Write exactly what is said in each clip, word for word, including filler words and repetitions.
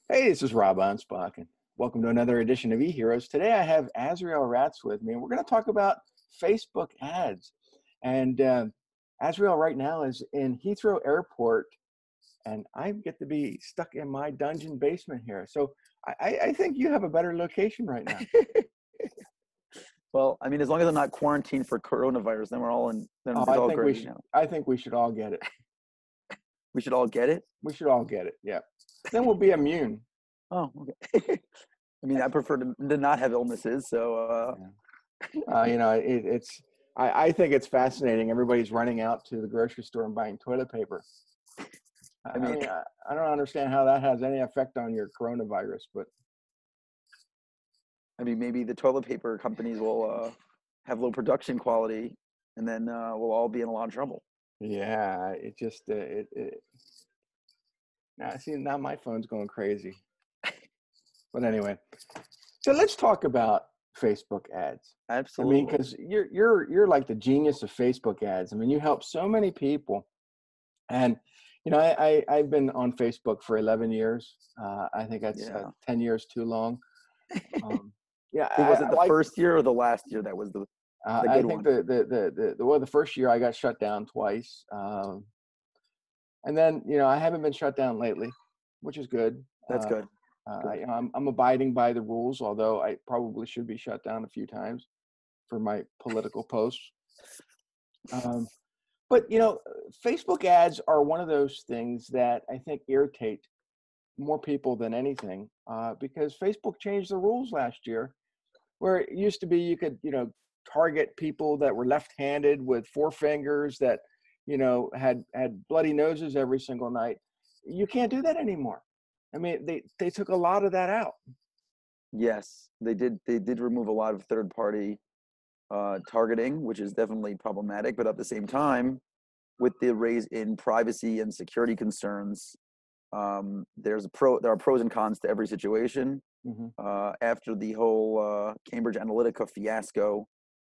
Hey, this is Rob Anspach, and welcome to another edition of eHeroes. Today I have Azriel Ratz with me, and we're going to talk about Facebook ads. And uh, Azriel right now is in Heathrow Airport, and I get to be stuck in my dungeon basement here. So I, I I think you have a better location right now. Well, I mean, as long as I'm not quarantined for coronavirus, then we're all in. Then Oh, it's I all think we great. You should. know, I think we should all get it. we should all get it. We should all get it. Yeah. Then we'll be immune. Oh, okay. I mean, I prefer to, to not have illnesses. So, uh, Uh, you know, it, it's. I, I think it's fascinating. Everybody's running out to the grocery store and buying toilet paper. I I mean, mean, I, I don't understand how that has any effect on your coronavirus, but I mean, maybe the toilet paper companies will uh, have low production quality, and then uh, we'll all be in a lot of trouble. yeah, it just uh, it, it. Now, see, now my phone's going crazy. But anyway, so let's talk about Facebook ads. I mean, Absolutely. because you're you're you're like the genius of Facebook ads. I mean, you help so many people, and you know, I, I I've been on Facebook for eleven years. Uh, I think that's uh, Yeah. ten years too long. Um, yeah, It I, was it I the like. first year or the last year that was the Uh, the I good think one? the the the the, the well, the first year I got shut down twice, um, and then you know I haven't been shut down lately, which is good. That's Uh, good. uh, I, Good. you know, I'm I'm abiding by the rules, although I probably should be shut down a few times for my political posts. Um, but you know, Facebook ads are one of those things that I think irritate more people than anything, uh, because Facebook changed the rules last year where it used to be you could, you know, target people that were left-handed with four fingers that, you know, had had bloody noses every single night. You can't do that anymore. I mean, they they took a lot of that out. Yes, they did. They did remove a lot of third party uh, targeting, which is definitely problematic. But at the same time, with the raise in privacy and security concerns, um, there's a pro. There are pros and cons to every situation. Hmm. Uh, after the whole uh, Cambridge Analytica fiasco,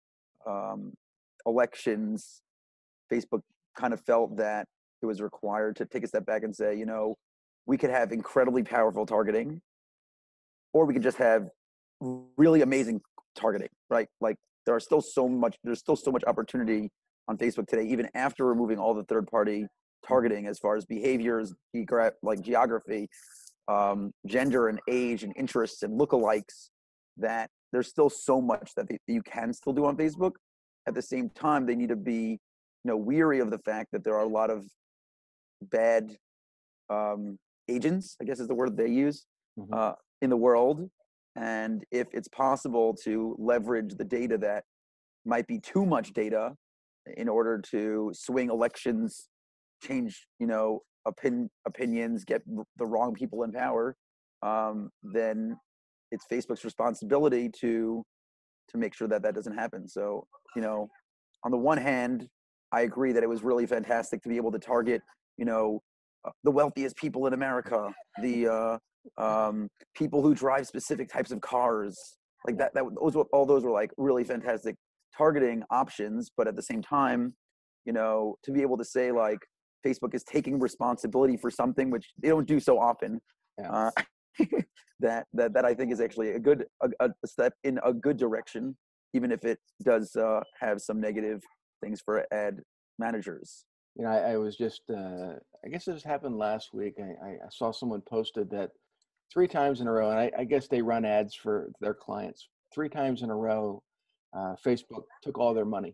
um, elections, Facebook kind of felt that it was required to take a step back and say, you know, we could have incredibly powerful targeting, or we could just have really amazing targeting, right? Like there are still so much, there's still so much opportunity on Facebook today, even after removing all the third party Hmm. targeting as far as behaviors, geogra- like geography, um, gender and age and interests and lookalikes, that there's still so much that, they, that you can still do on Facebook. At the same time, they need to be, you know, weary of the fact that there are a lot of bad um, agents, I guess is the word they use, Hmm. uh, in the world. And if it's possible to leverage the data that might be too much data in order to swing elections, change, you know, opin- opinions, get r- the wrong people in power, um, then it's Facebook's responsibility to to make sure that that doesn't happen. So, you know, on the one hand, I agree that it was really fantastic to be able to target, you know, uh, the wealthiest people in America, the uh, um, people who drive specific types of cars, like Yeah. that. That those were, all those were like really fantastic targeting options. But at the same time, you know, to be able to say like Facebook is taking responsibility for something which they don't do so often. Yeah. Uh, that that that I think is actually a good a, a step in a good direction, even if it does uh, have some negative things for ad managers. You know, I, I was just, uh, I guess this happened last week. I, I I saw someone posted that three times in a row, and I, I guess they run ads for their clients. Three times in a row, uh, Facebook took all their money.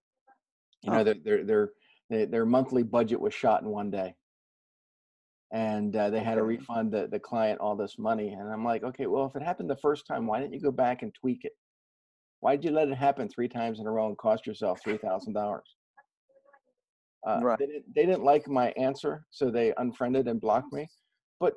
You know, Oh, their their their their their monthly budget was shot in one day, and uh, they had to okay, refund the the client all this money. And I'm like, okay, well, if it happened the first time, why didn't you go back and tweak it? Why did you let it happen three times in a row and cost yourself three thousand dollars? Uh, right, they didn't they didn't like my answer, so they unfriended and blocked me. But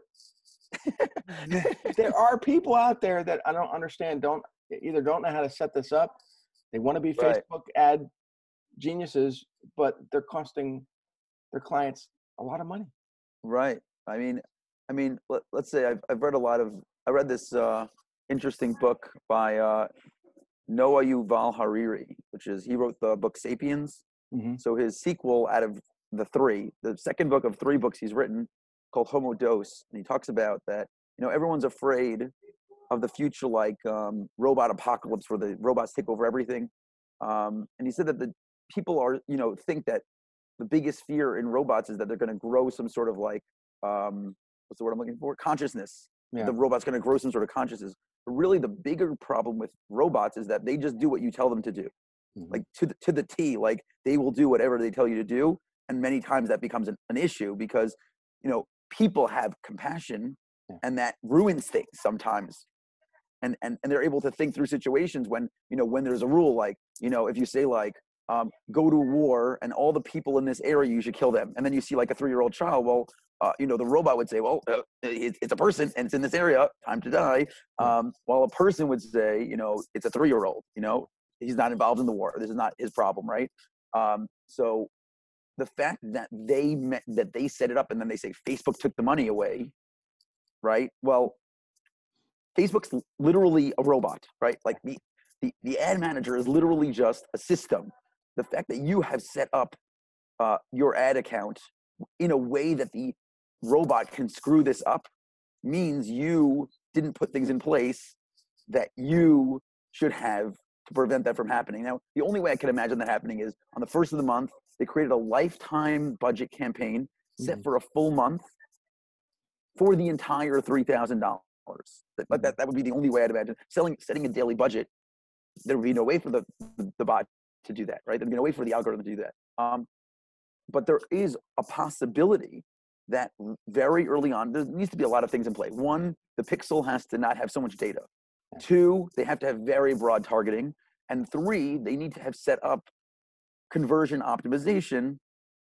th- there are people out there that I don't understand. Don't either don't know how to set this up. They want to be right, Facebook ad geniuses, but they're costing their clients a lot of money. right. I mean, I mean, let, let's say I've I've read a lot of I read this uh, interesting book by uh, Noah Yuval Hariri, which is he wrote the book *Sapiens*. Hmm. So his sequel out of the three, the second book of three books he's written, called *Homo Dos*, and he talks about that you know, everyone's afraid of the future, like um, robot apocalypse, where the robots take over everything. Um, and he said that the people are, you know, think that the biggest fear in robots is that they're going to grow some sort of like, um, what's the word I'm looking for? Consciousness. Yeah. The robot's going to grow some sort of consciousness. But really, the bigger problem with robots is that they just do what you tell them to do, Mhm. like to the, to the T. Like they will do whatever they tell you to do, and many times that becomes an, an issue because, you know, people have compassion, Yeah. and that ruins things sometimes. And, and and they're able to think through situations when, you know, when there's a rule, like, you know, if you say like, um, go to war and all the people in this area, you should kill them. And then you see like a three-year-old child, well, uh, you know, the robot would say, well, uh, it, it's a person and it's in this area, time to die. Yeah. Um, while a person would say, you know, it's a three-year-old, you know, he's not involved in the war. This is not his problem, right? Um, so the fact that they met, that they set it up and then they say Facebook took the money away, right? Well, Facebook's literally a robot, right? Like the, the, the ad manager is literally just a system. The fact that you have set up uh, your ad account in a way that the robot can screw this up means you didn't put things in place that you should have to prevent that from happening. Now, the only way I can imagine that happening is on the first of the month, they created a lifetime budget campaign set Mhm. for a full month for the entire three thousand dollars. But that, that would be the only way I'd imagine. Selling, setting a daily budget, there would be no way for the, the, the bot to do that, right? There'd be no way for the algorithm to do that. Um, but there is a possibility that very early on, there needs to be a lot of things in play. One, the pixel has to not have so much data. Two, they have to have very broad targeting. And three, they need to have set up conversion optimization,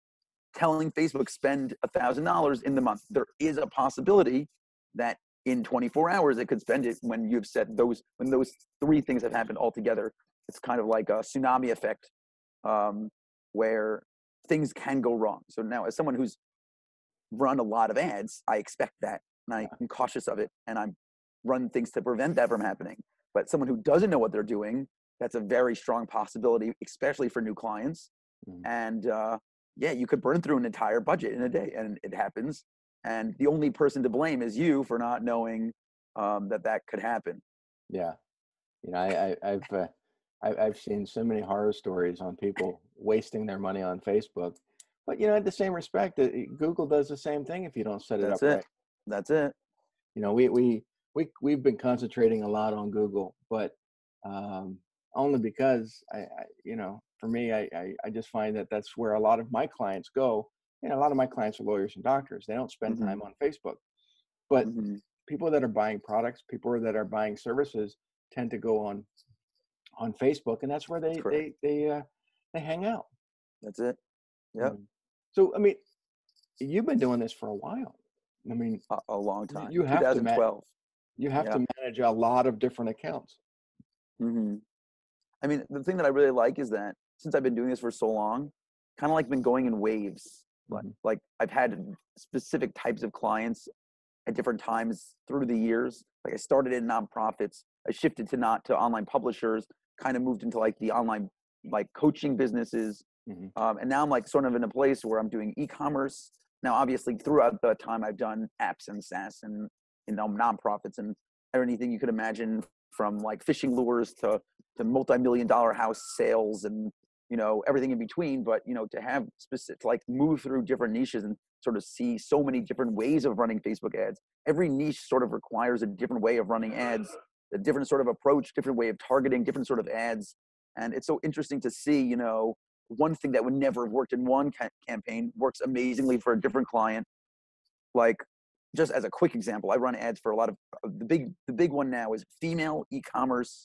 telling Facebook spend a thousand dollars in the month. There is a possibility that in twenty-four hours it could spend it when you've set those, when those three things have happened all together. It's kind of like a tsunami effect, um, where things can go wrong. So now, as someone who's run a lot of ads, I expect that, and I'm cautious of it, and I'm run things to prevent that from happening. But someone who doesn't know what they're doing, that's a very strong possibility, especially for new clients. Mhm. And uh, yeah, you could burn through an entire budget in a day, and it happens. And the only person to blame is you for not knowing um, that that could happen. Yeah. You know, I, I, I've uh, I, I've seen so many horror stories on people wasting their money on Facebook. But you know, at the same respect, uh, Google does the same thing if you don't set it up That's it. right. That's it. You know, we we we we've been concentrating a lot on Google, but um, only because I, I, you know, for me, I, I I just find that that's where a lot of my clients go. You know, a lot of my clients are lawyers and doctors. They don't spend Mm-hmm. time on Facebook, but Mm-hmm. people that are buying products, people that are buying services, tend to go on on Facebook, and that's where they Correct. they they uh, they hang out. That's it. Yep. Um, so I mean, you've been doing this for a while. I mean, A, a long you, time. you have to manage. twenty twelve. You have Yeah. to manage a lot of different accounts. Mm-hmm. I mean, the thing that I really like is that since I've been doing this for so long, kind of like been going in waves. Like, Mhm. like I've had specific types of clients at different times through the years. Like I started in nonprofits, I shifted to not to online publishers, kind of moved into like the online like coaching businesses, Mhm. um, and now I'm like sort of in a place where I'm doing e-commerce. Now, obviously, throughout the time I've done apps and SaaS and, you know, nonprofits and anything you could imagine, from like fishing lures to to multi-million dollar house sales and, you know, everything in between. But, you know, to have specific, like move through different niches and sort of see so many different ways of running Facebook ads. Every niche sort of requires a different way of running ads, a different sort of approach, different way of targeting, different sort of ads. And it's so interesting to see, you know, one thing that would never have worked in one ca- campaign works amazingly for a different client. Like, just as a quick example, I run ads for a lot of the big, the big one now is female e-commerce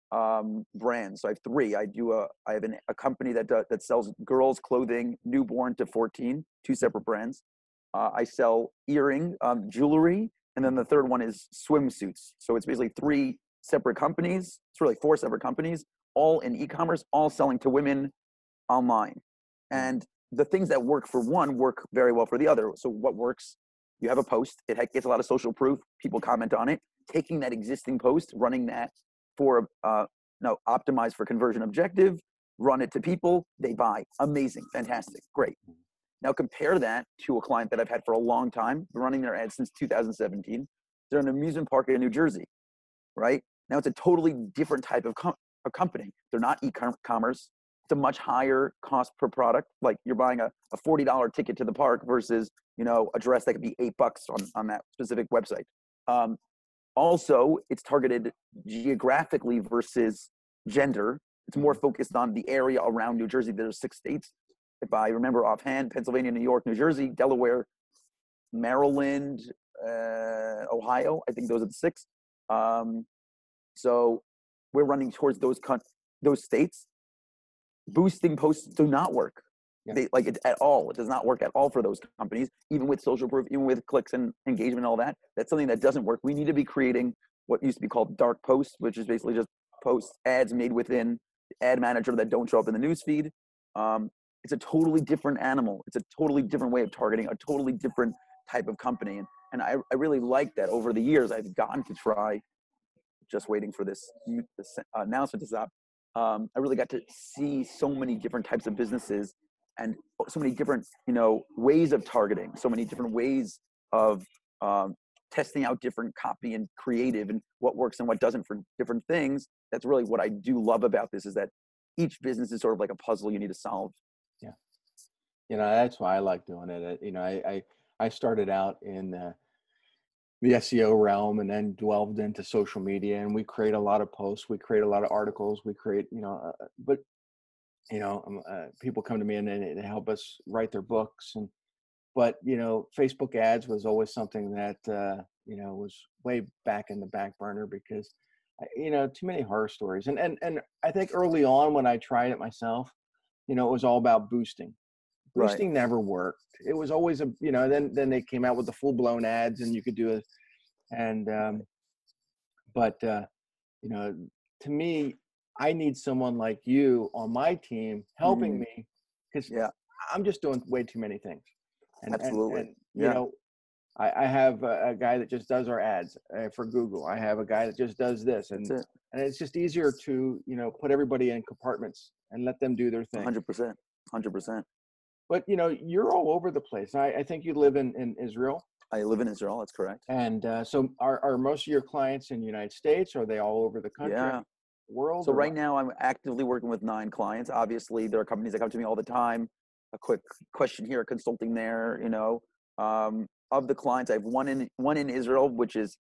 um, brands. So I have three. I do a, I have an, a company that does, that sells girls clothing, newborn to fourteen, two separate brands. Uh, I sell earring, um, jewelry, and then the third one is swimsuits. So it's basically three separate companies. It's really four separate companies, all in e-commerce, all selling to women online. And the things that work for one work very well for the other. So what works? You have a post. It gets a lot of social proof. People comment on it. Taking that existing post, running that for uh, no optimized for conversion objective, run it to people. They buy. Amazing, fantastic, great. Now compare that to a client that I've had for a long time, running their ads since two thousand seventeen. They're an amusement park in New Jersey, right? Now it's a totally different type of, com- of company. They're not e-commerce. It's a much higher cost per product. Like you're buying a, a forty dollar ticket to the park versus, you know, a dress that could be eight bucks on, on that specific website. Um, also, it's targeted geographically versus gender. It's more focused on the area around New Jersey. There's six states, if I remember offhand: Pennsylvania, New York, New Jersey, Delaware, Maryland, uh, Ohio. I think those are the six. Um, so we're running towards those con- those states. Boosting posts do not work. Yeah. They like it at all. It does not work at all for those companies, even with social proof, even with clicks and engagement and all that. That's something that doesn't work. We need to be creating what used to be called dark posts, which is basically just posts, ads made within Ad Manager that don't show up in the newsfeed. Um, it's a totally different animal. It's a totally different way of targeting, a totally different type of company. And, and I, I really like that. Over the years, I've gotten to try, just waiting for this, this announcement to stop. Um, I really got to see so many different types of businesses and so many different, you know, ways of targeting, so many different ways of um, testing out different copy and creative and what works and what doesn't for different things. That's really what I do love about this, is that each business is sort of like a puzzle you need to solve. Yeah. You know, that's why I like doing it. You know, I, I, I started out in uh, the S E O realm and then delved into social media, and we create a lot of posts, we create a lot of articles, we create, you know, uh, but, you know, um, uh, people come to me and they help us write their books. And, but, you know, Facebook ads was always something that, uh, you know, was way back in the back burner because, you know, too many horror stories. And, and, and I think early on when I tried it myself, you know, it was all about boosting. Boosting Right. never worked. It was always a, you know, then, then they came out with the full blown ads and you could do it. And, um, but, uh, you know, to me, I need someone like you on my team helping Mm, me because yeah, I'm just doing way too many things. And, and, absolutely. and, you Yeah, know, I, I have a, a guy that just does our ads uh, for Google. I have a guy that just does this, that's and, it. and it's just easier to, you know, put everybody in compartments and let them do their thing. one hundred percent. one hundred percent. But, you know, you're all over the place. I, I think you live in, in Israel. I live in Israel. That's correct. And uh, so are, are most of your clients in the United States? Are they all over the country, Yeah. world, So or right what? now I'm actively working with nine clients. Obviously, there are companies that come to me all the time. A quick question here, consulting there. You know, um, of the clients, I have one in one in Israel, which is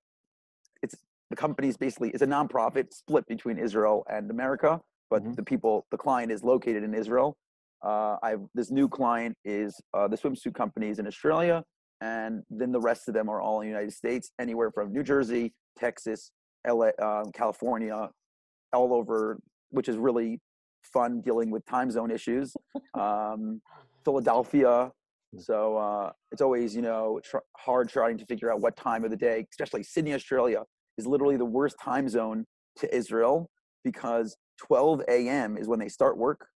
it's the company's basically it's a nonprofit split between Israel and America, but Mm-hmm. the people, the client is located in Israel. Uh, I have this new client is uh, the swimsuit companies in Australia, and then the rest of them are all in the United States, anywhere from New Jersey, Texas, L A, uh, California, all over, which is really fun dealing with time zone issues. Um, Philadelphia. So uh, it's always, you know, tr- hard trying to figure out what time of the day, especially Sydney, Australia, is literally the worst time zone to Israel because twelve a m is when they start work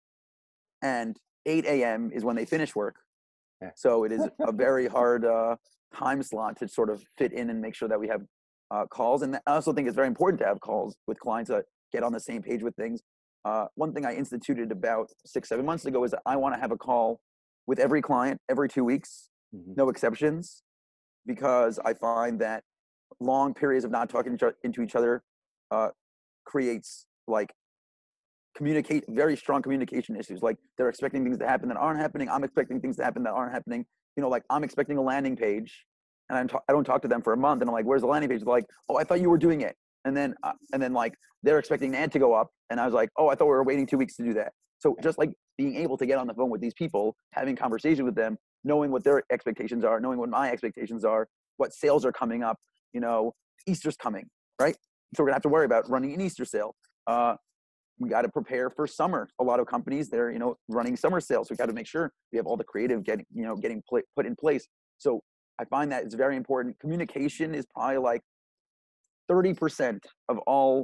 and eight a m is when they finish work. Yeah. So it is a very hard uh, time slot to sort of fit in and make sure that we have uh, calls. And I also think it's very important to have calls with clients that get on the same page with things. Uh, one thing I instituted about six, seven months ago is that I want to have a call with every client every two weeks, Mm-hmm. no exceptions, because I find that long periods of not talking into each other uh, creates like communicate very strong communication issues. Like they're expecting things to happen that aren't happening. I'm expecting things to happen that aren't happening. You know, like I'm expecting a landing page, and I'm ta- I don't talk to them for a month, and I'm like, "Where's the landing page?" They're like, "Oh, I thought you were doing it." And then uh, and then like they're expecting an ad to go up, and I was like, "Oh, I thought we were waiting two weeks to do that." So just like being able to get on the phone with these people, having conversation with them, knowing what their expectations are, knowing what my expectations are, what sales are coming up. You know, Easter's coming, right? So we're gonna have to worry about running an Easter sale. Uh, we got to prepare for summer. A lot of companies, they're, you know, running summer sales. We got to make sure we have all the creative getting, you know, getting pl- put in place. So I find that it's very important. Communication is probably like thirty percent of all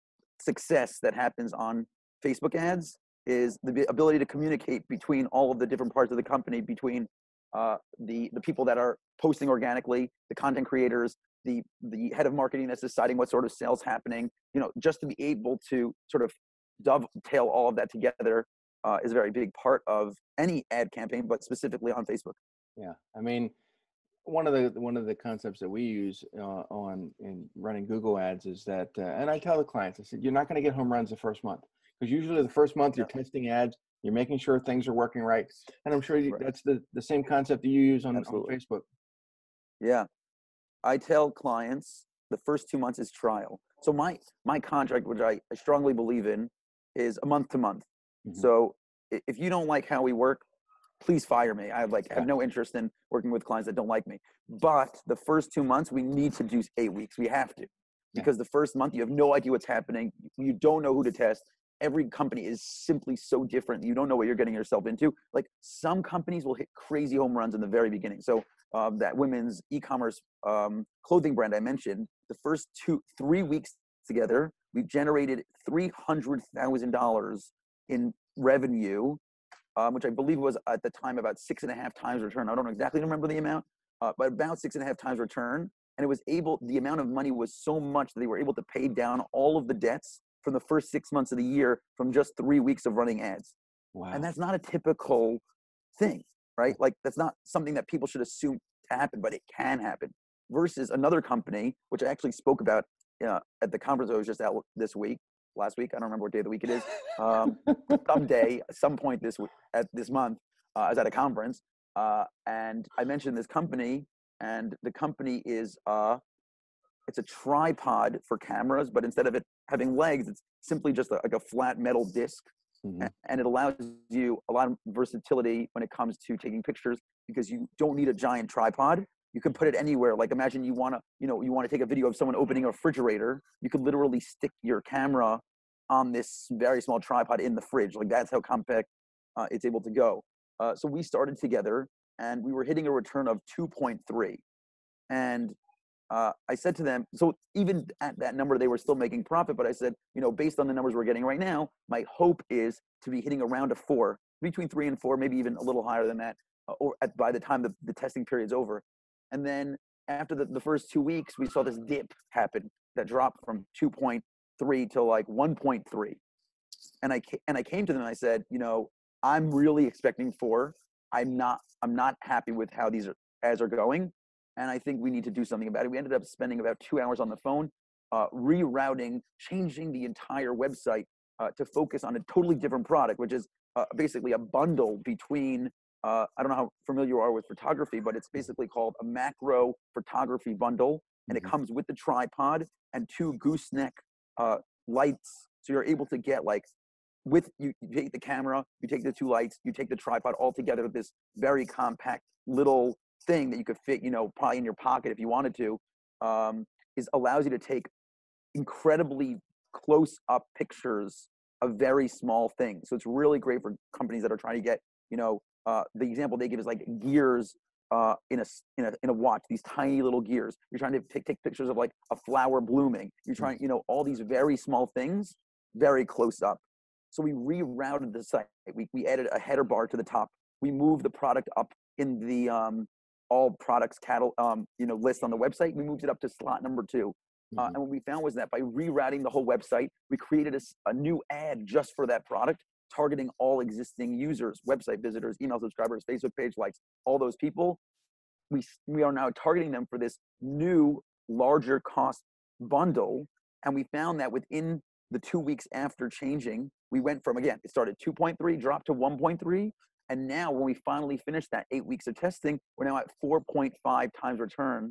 success that happens on Facebook ads is the ability to communicate between all of the different parts of the company, between uh, the, the people that are posting organically, the content creators, the, the head of marketing that's deciding what sort of sales happening, you know, just to be able to sort of dovetail all of that together uh, is a very big part of any ad campaign, but specifically on Facebook. Yeah. I mean, one of the one of the concepts that we use uh, on in running Google ads is that, uh, and I tell the clients, I said, you're not going to get home runs the first month, because usually the first month you're Yeah. testing ads, you're making sure things are working right, and I'm sure you, Right. that's the the same concept that you use on, on Absolutely. Facebook. Yeah. I tell clients the first two months is trial. So my my contract, which I, I strongly believe in, is a month to month. Hmm. So i- if you don't like how we work, please fire me. I have like Yeah. have no interest in working with clients that don't like me. But the first two months we need to do eight weeks. We have to, Yeah. because the first month you have no idea what's happening. You don't know who to test. Every company is simply so different. You don't know what you're getting yourself into. Like some companies will hit crazy home runs in the very beginning. So um, that women's e-commerce um, clothing brand I mentioned, the first two, three weeks together, we generated three hundred thousand dollars in revenue, um, which I believe was at the time about six and a half times return. I don't exactly remember the amount, uh, but about six and a half times return. And it was able, the amount of money was so much that they were able to pay down all of the debts from the first six months of the year from just three weeks of running ads. And Wow. that's not a typical thing, right? Like that's not something that people should assume to happen, but it can happen. Versus another company, which I actually spoke about uh, at the conference I was just at this week, last week. I don't remember what day of the week it is. Um, someday, some point this week, at this month, uh, I was at a conference, uh, and I mentioned this company, and the company is uh, it's a tripod for cameras, but instead of it having legs, it's simply just a, like a flat metal disc. Hmm. And it allows you a lot of versatility when it comes to taking pictures, because you don't need a giant tripod. You can put it anywhere. Like imagine you want to, you know, you want to take a video of someone opening a refrigerator. You could literally stick your camera on this very small tripod in the fridge. Like that's how compact uh, it's able to go. Uh, so we started together and we were hitting a return of two point three. And uh, I said to them, so even at that number, they were still making profit. But I said, you know, based on the numbers we're getting right now, my hope is to be hitting around a four, between three and four, maybe even a little higher than that, uh, or at, by the time the, the testing period's over. And then after the, the first two weeks, we saw this dip happen that dropped from two point three to like one point three. And I and I came to them and I said, you know, I'm really expecting four. I'm not. I'm not happy with how these are, ads are going, and I think we need to do something about it. We ended up spending about two hours on the phone, uh, rerouting, changing the entire website uh, to focus on a totally different product, which is uh, basically a bundle between. Uh, I don't know how familiar you are with photography, but it's basically called a macro photography bundle, and it Hmm. comes with the tripod and two gooseneck uh, lights, so you're able to get like with you, you take the camera, you take the two lights, you take the tripod all together with this very compact little thing that you could fit, you know, probably in your pocket if you wanted to, um, is allows you to take incredibly close up pictures of very small things. So it's really great for companies that are trying to get, you know, uh, the example they give is like gears uh, in a in a in a watch. These tiny little gears. You're trying to take take pictures of like a flower blooming. You're trying, you know, all these very small things, very close up. So we rerouted the site. We we added a header bar to the top. We moved the product up in the um, all products catalog, um, you know, list on the website. We moved it up to slot number two. Uh, Hmm. and what we found was that by rerouting the whole website, we created a, a new ad just for that product, targeting all existing users, website visitors, email subscribers, Facebook page likes, all those people. We, we are now targeting them for this new, larger cost bundle. And we found that within the two weeks after changing, we went from, again, it started two point three, dropped to one point three. And now when we finally finished that eight weeks of testing, we're now at four point five times return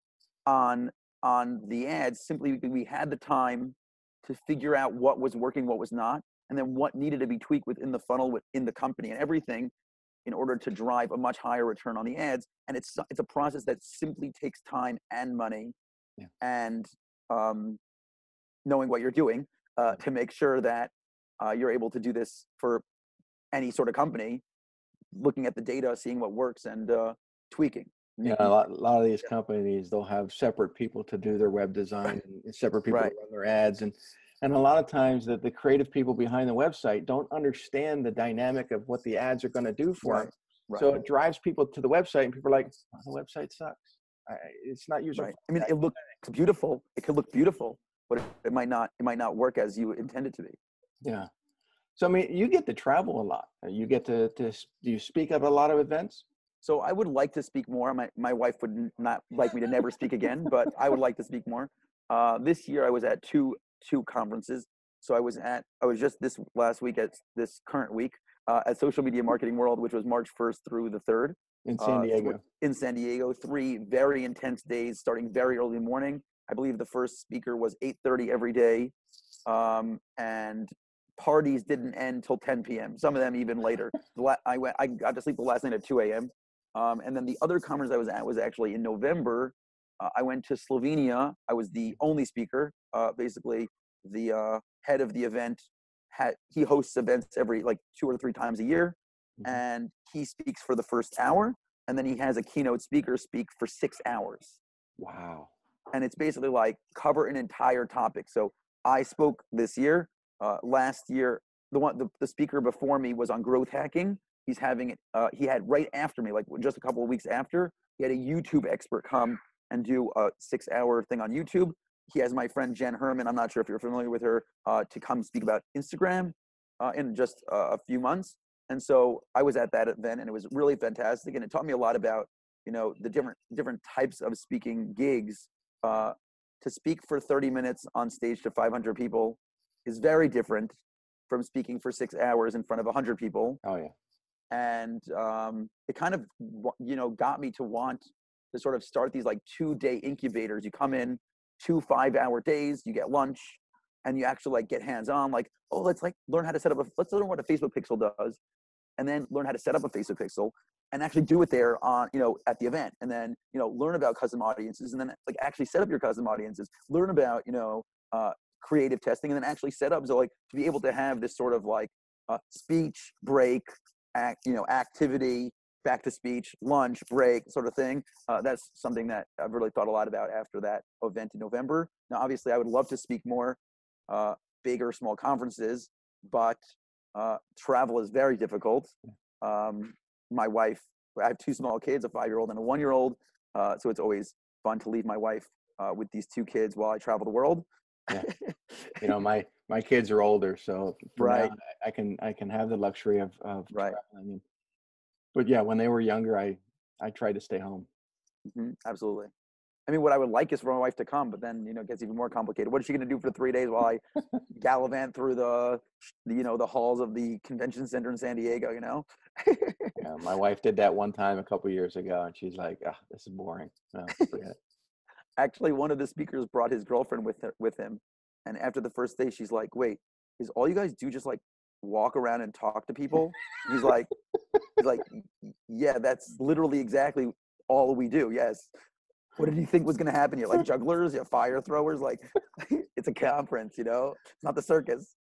on on the ads, simply because we had the time to figure out what was working, what was not, and then what needed to be tweaked within the funnel, within the company and everything in order to drive a much higher return on the ads. And it's it's a process that simply takes time and money, Yeah. and um, knowing what you're doing uh, to make sure that uh, you're able to do this for any sort of company, looking at the data, seeing what works, and uh, tweaking, Yeah, a making. lot, a lot of these Yeah. companies, they'll have separate people to do their web design and separate people to Right. run their ads. And, and a lot of times that the creative people behind the website don't understand the dynamic of what the ads are going to do for them. Right. Right. So it drives people to the website and people are like, oh, the website sucks. I, it's not user Right. I mean, friendly. it looks beautiful. It could look beautiful, but it, it might not. It might not work as you intend it to be. Yeah. So, I mean, you get to travel a lot. You get to, to, do you speak at a lot of events? So I would like to speak more. My my wife would n- not like me to never speak again, but I would like to speak more. Uh, this year I was at two two conferences. So I was at I was just this last week at this current week uh, at Social Media Marketing World, which was March first through the third In San uh, th- Diego. in San Diego. Three very intense days, starting very early morning. I believe the first speaker was eight thirty every day, um, and parties didn't end till ten p m. Some of them even later. The la- I went. I got to sleep the last night at two a m. Um, and then the other conference I was at was actually in November. Uh, I went to Slovenia. I was the only speaker. Uh, basically, the uh, head of the event had he hosts events every like two or three times a year, Mhm. and he speaks for the first hour, and then he has a keynote speaker speak for six hours. Wow. And it's basically like cover an entire topic. So I spoke this year. Uh, last year, the one the, the speaker before me was on growth hacking. He's having it. Uh, he had right after me, like just a couple of weeks after, he had a YouTube expert come and do a six-hour thing on YouTube. He has my friend Jen Herman. I'm not sure if you're familiar with her, uh, to come speak about Instagram uh, in just uh, a few months. And so I was at that event, and it was really fantastic, and it taught me a lot about you know the different different types of speaking gigs. Uh, to speak for thirty minutes on stage to five hundred people is very different from speaking for six hours in front of one hundred people. Oh yeah. And um, it kind of, you know, got me to want to sort of start these like two day incubators. You come in two five hour days, you get lunch, and you actually like get hands on, like, oh, let's like learn how to set up a, let's learn what a Facebook pixel does, and then learn how to set up a Facebook pixel and actually do it there on, you know, at the event. And then, you know, learn about custom audiences, and then like actually set up your custom audiences, learn about, you know, uh, creative testing, and then actually set up. So like to be able to have this sort of like uh, speech break, act, you know, activity, back to speech, lunch, break sort of thing. Uh, that's something that I've really thought a lot about after that event in November. Now, obviously I would love to speak more, uh, big or small conferences, but uh, travel is very difficult. Um, my wife, I have two small kids, a five-year-old and a one-year-old. Uh, so it's always fun to leave my wife uh, with these two kids while I travel the world. Yeah. You know, my my kids are older, so for now Right, I I can I can have the luxury of of right. traveling. But yeah, when they were younger, I I tried to stay home. hmm absolutely. I mean, what I would like is for my wife to come, but then, you know, it gets even more complicated. What is she going to do for three days while I gallivant through the, the, you know, the halls of the convention center in San Diego, you know? Yeah, my wife did that one time a couple years ago, and she's like, "Ah, this is boring. No, forget it." Actually, one of the speakers brought his girlfriend with her, with him, and after the first day, she's like, "Wait, is all you guys do just like walk around and talk to people?" He's like, "He's like, "Y- y- yeah, that's literally exactly all we do. Yes." What did you think was going to happen? You're like jugglers, you're fire throwers. Like, it's a conference, you know. It's not the circus.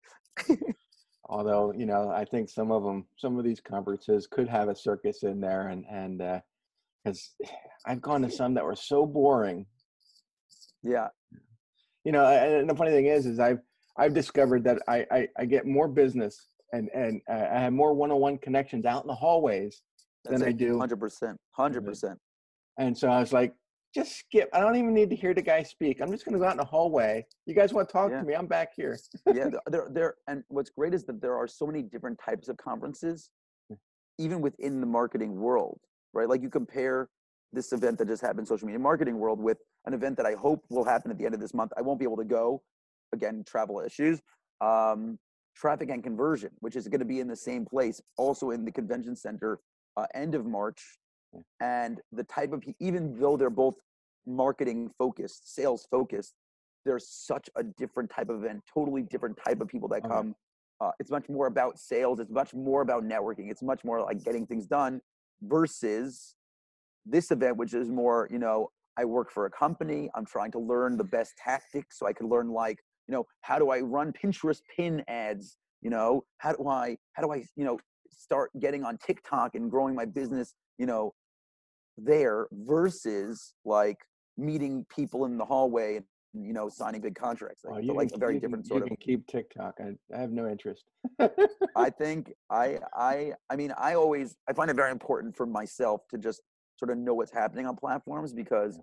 Although, you know, I think some of them, some of these conferences could have a circus in there, and and uh, because I've gone to some that were so boring. Yeah, You know, and the funny thing is, is I've I've discovered that I I, I get more business and and uh, I have more one-on-one connections out in the hallways that's than I it. do. Hundred percent. in Hundred the- percent. And so I was like, just skip. I don't even need to hear the guy speak. I'm just going to go out in the hallway. You guys want to talk Yeah. to me? I'm back here. Yeah, there, there, there, and what's great is that there are so many different types of conferences, even within the marketing world, right? Like you compare this event that just happened, social media marketing world, with an event that I hope will happen at the end of this month. I won't be able to go, again, travel issues. Um, traffic and conversion, which is going to be in the same place, also in the convention center, uh, end of March. And the type of, even though they're both marketing focused, sales focused, there's such a different type of event, totally different type of people that Oh, yeah. come. Uh, it's much more about sales. It's much more about networking. It's much more like getting things done versus this event, which is more, you know, I work for a company. I'm trying to learn the best tactics so I can learn like, you know, how do I run Pinterest pin ads? You know, how do I, how do I, you know, start getting on TikTok and growing my business, you know, there versus like meeting people in the hallway and, you know, signing big contracts. Like, Oh, so you like can a very you can different you sort of, can keep TikTok. I, I have no interest. I think I, I, I mean, I always, I find it very important for myself to just sort of know what's happening on platforms because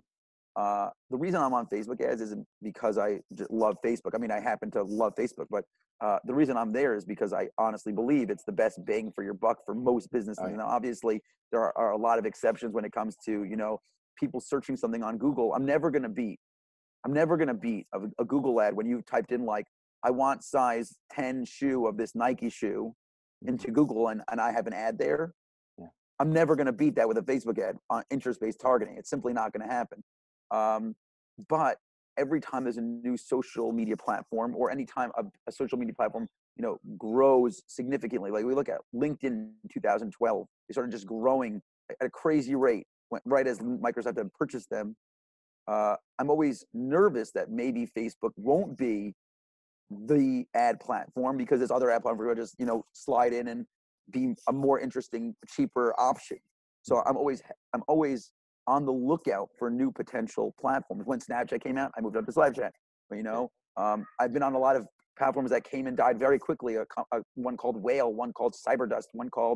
Uh, the reason I'm on Facebook ads isn't because I just love Facebook. I mean, I happen to love Facebook, but uh, the reason I'm there is because I honestly believe it's the best bang for your buck for most businesses. Oh, yeah. Now, obviously, there are, are a lot of exceptions when it comes to, you know, people searching something on Google. I'm never going to beat, I'm never going to beat a, a Google ad when you typed in like, I want size ten shoe of this Nike shoe into Google, and, and I have an ad there. Yeah. I'm never going to beat that with a Facebook ad on interest-based targeting. It's simply not going to happen. Um, but every time there's a new social media platform, or anytime a, a social media platform, you know, grows significantly, like we look at LinkedIn in two thousand twelve, they started just growing at a crazy rate, went right as Microsoft had purchased them. Uh, I'm always nervous that maybe Facebook won't be the ad platform because there's other ad platforms where just, you know, slide in and be a more interesting, cheaper option. So I'm always, I'm always on the lookout for new potential platforms. When Snapchat came out, I moved up to Snapchat. But, you know, um, I've been on a lot of platforms that came and died very quickly. A, a, one called Whale, one called Cyberdust, one called,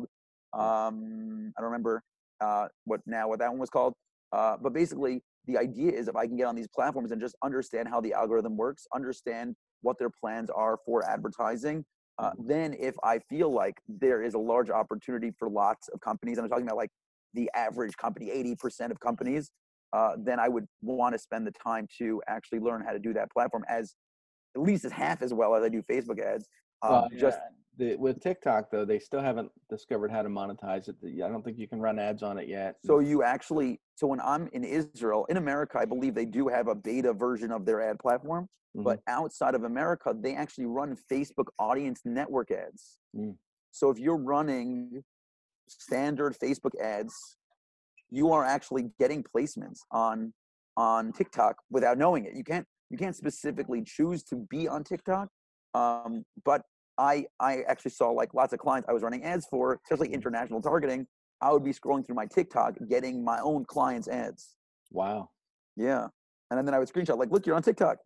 um, I don't remember uh, what now what that one was called. Uh, but basically, the idea is if I can get on these platforms and just understand how the algorithm works, understand what their plans are for advertising, uh, then if I feel like there is a large opportunity for lots of companies, and I'm talking about like the average company, eighty percent of companies, uh, then I would want to spend the time to actually learn how to do that platform as at least as half as well as I do Facebook ads. Um, Well, just yeah, the, with TikTok though, they still haven't discovered how to monetize it. I don't think you can run ads on it yet. so you actually, so when I'm in Israel, in America, I believe they do have a beta version of their ad platform. But outside of America, they actually run Facebook audience network ads. Mm. So if you're running standard Facebook ads, you are actually getting placements on on TikTok without knowing it. You can't you can't specifically choose to be on TikTok. Um, but I I actually saw like lots of clients I was running ads for, especially international targeting. I would be scrolling through my TikTok, getting my own clients' ads. Wow. Yeah. And then I would screenshot, like, look, you're on TikTok.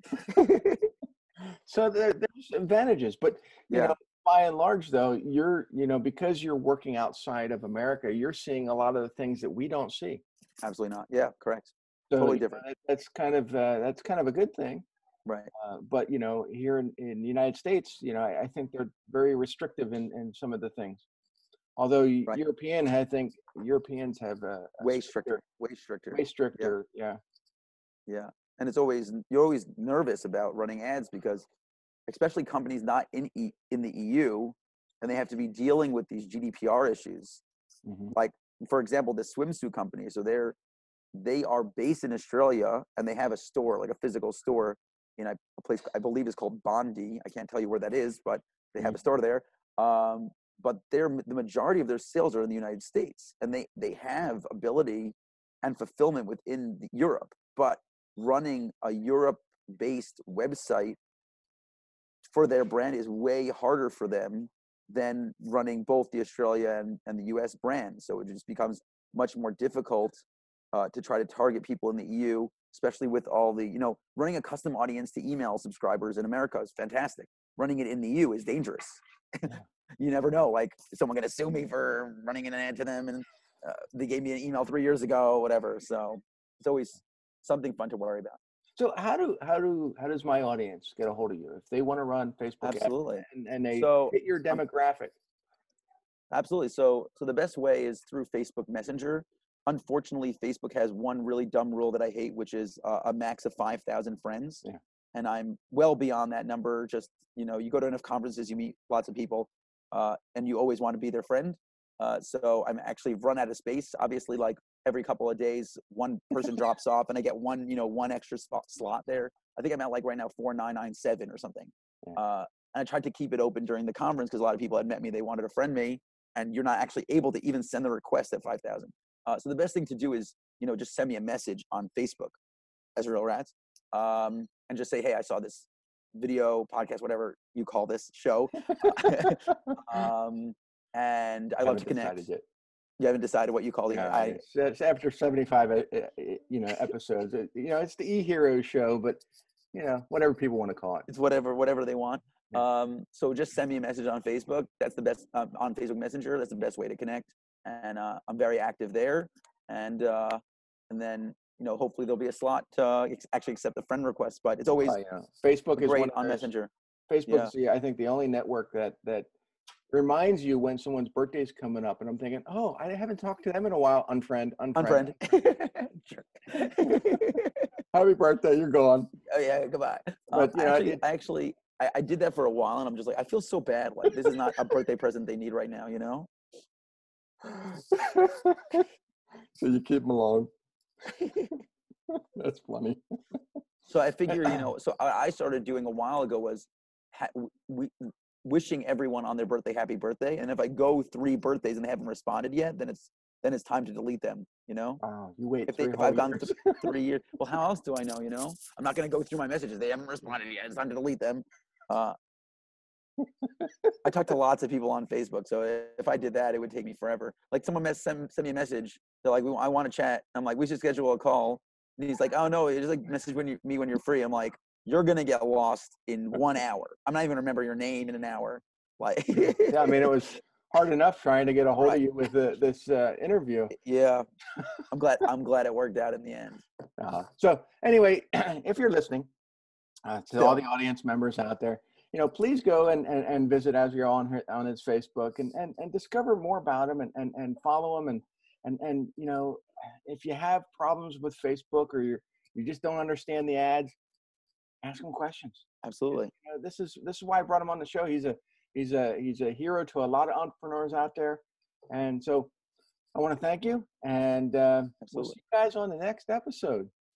So there, there's advantages, but you Yeah. know, by and large, though, you're you know because you're working outside of America, you're seeing a lot of the things that we don't see. Absolutely not. Yeah, correct. So Totally you know, different. that, that's kind of uh, that's kind of a good thing. Right. Uh, but you know, here in, in the United States, you know, I, I think they're very restrictive in, in some of the things. Although Eu- Right. European, I think Europeans have a, a Way stricter. Way stricter. way Yeah. stricter. Yeah. Yeah. And it's always, you're always nervous about running ads because especially companies not in e, in the E U, and they have to be dealing with these G D P R issues. Hmm. Like, for example, the swimsuit company. So they're they are based in Australia, and they have a store, like a physical store, in a, a place I believe is called Bondi. I can't tell you where that is, but they have a store there. Um, but they're the majority of their sales are in the United States, and they they have ability and fulfillment within the Europe. But running a Europe-based website for their brand is way harder for them than running both the Australia and, and the U S brand. So it just becomes much more difficult uh, to try to target people in the E U, especially with all the, you know, running a custom audience to email subscribers in America is fantastic. Running it in the E U is dangerous. You never know. Like, is someone going to sue me for running an ad to them? And uh, they gave me an email three years ago, whatever. So it's always something fun to worry about. So how do how do how does my audience get a hold of you if they want to run Facebook ads Absolutely. and, and they So hit your um, demographic? Absolutely. So, so the best way is through Facebook Messenger. Unfortunately, Facebook has one really dumb rule that I hate, which is uh, a max of five thousand friends. Yeah. And I'm well beyond that number. Just, you know, you go to enough conferences, you meet lots of people, uh, and you always want to be their friend. Uh, so I'm actually run out of space. Obviously, like every couple of days, one person drops off and I get one, you know, one extra spot slot there. I think I'm at like right now four nine nine seven or something. Yeah. Uh, and I tried to keep it open during the conference because a lot of people had met me. They wanted to friend me, and you're not actually able to even send the request at five thousand. Uh, so the best thing to do is, you know, just send me a message on Facebook, Ezreal Rats, um, and just say, hey, I saw this video, podcast, whatever you call this show. um, and I love to connect. Yet. You haven't decided what you call the Yeah, I, it's, it's after seventy-five, uh, uh, you know, episodes. It, you know, it's the e-hero show, but you know, whatever people want to call it. It's whatever, whatever they want. Yeah. Um, so just send me a message on Facebook. That's the best um, on Facebook Messenger. That's the best way to connect. And uh, I'm very active there. And uh, and then you know, hopefully there'll be a slot to uh, ex- actually accept the friend request. But it's always Uh, yeah. Facebook is one great of on those. Messenger. Facebook Yeah. is, the, I think, the only network that that reminds you when someone's birthday is coming up, and I'm thinking, oh, I haven't talked to them in a while. Unfriend, unfriend. Unfriend. Happy birthday, you're gone. Oh yeah, goodbye. But Um, you I know, actually, it, I actually, I, I did that for a while, and I'm just like, I feel so bad. Like this is not a birthday present they need right now, you know? so you keep them alone. That's funny. So I figure, you know, so I, I started doing a while ago was ha- we, wishing everyone on their birthday happy birthday, and if I go three birthdays and they haven't responded yet, then it's then it's time to delete them. You know, Wow, you wait if they three if whole I've gone years. th- three years, well, how else do I know? You know, I'm not going to go through my messages. They haven't responded yet. It's time to delete them. Uh, I talk to lots of people on Facebook, so if I did that, it would take me forever. Like someone mess, send, send me a message. They're like, "I want to chat." I'm like, "We should schedule a call." And he's like, "Oh no, it's just like message when you me when you're free." I'm like, "You're gonna get lost in one hour. I'm not even gonna remember your name in an hour." Like, Yeah, I mean, it was hard enough trying to get a hold right? of you with the, this uh, interview. Yeah, I'm glad. I'm glad it worked out in the end. Uh, so anyway, if you're listening, uh, to all Still, the audience members out there, you know, please go and, and, and visit Azriel on her, on his Facebook and, and, and discover more about him and, and, and follow him. And, and, and, you know, if you have problems with Facebook or you're, you just don't understand the ads, ask him questions. absolutely. You know, this is, this is why I brought him on the show. He's a, he's a, he's a hero to a lot of entrepreneurs out there. And so I want to thank you, and uh, we'll Absolutely. see you guys on the next episode.